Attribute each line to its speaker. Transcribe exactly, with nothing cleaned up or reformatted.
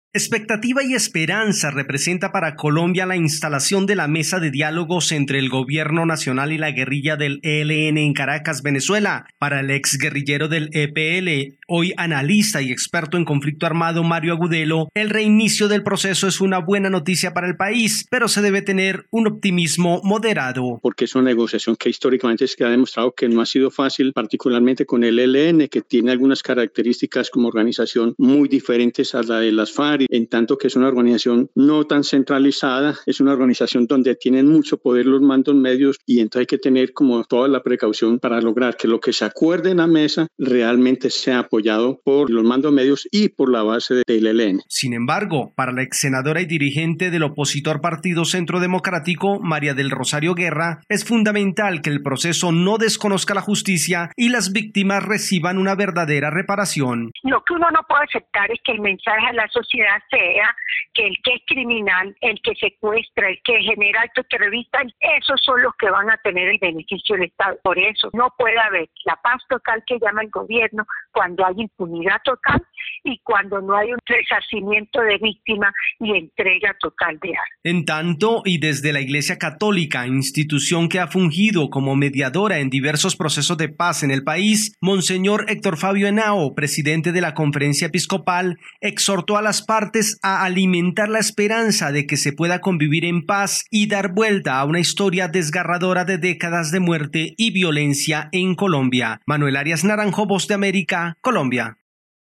Speaker 1: Expectativa y esperanza representa para Colombia la instalación de la mesa de diálogos entre el gobierno nacional y la guerrilla del E L N en Caracas, Venezuela. Para el exguerrillero del E P L, hoy analista y experto en conflicto armado Mario Agudelo, el reinicio del proceso es una buena noticia para el país, pero se debe tener un optimismo moderado.
Speaker 2: Porque es una negociación que históricamente se ha demostrado que no ha sido fácil, particularmente con el E L N, que tiene algunas características como organización muy diferentes a la de las FARC. En tanto que es una organización no tan centralizada, es una organización donde tienen mucho poder los mandos medios y entonces hay que tener como toda la precaución para lograr que lo que se acuerde en la mesa realmente sea apoyado por los mandos medios y por la base del E L N.
Speaker 1: Sin embargo, para la ex senadora y dirigente del opositor Partido Centro Democrático, María del Rosario Guerra, es fundamental que el proceso no desconozca la justicia y las víctimas reciban una verdadera reparación.
Speaker 3: Lo que uno no puede aceptar es que el mensaje a la sociedad sea que el que es criminal, el que secuestra, el que genera actos terroristas, esos son los que van a tener el beneficio del Estado. Por eso no puede haber la paz total que llama el gobierno cuando hay impunidad total y cuando no hay un resarcimiento de víctimas y entrega total de armas.
Speaker 1: En tanto, y desde la Iglesia Católica, institución que ha fungido como mediadora en diversos procesos de paz en el país, Monseñor Héctor Fabio Henao, presidente de la Conferencia Episcopal, exhortó a las partes a alimentar la esperanza de que se pueda convivir en paz y dar vuelta a una historia desgarradora de décadas de muerte y violencia en Colombia. Manuel Arias Naranjo, Voz de América, Colombia.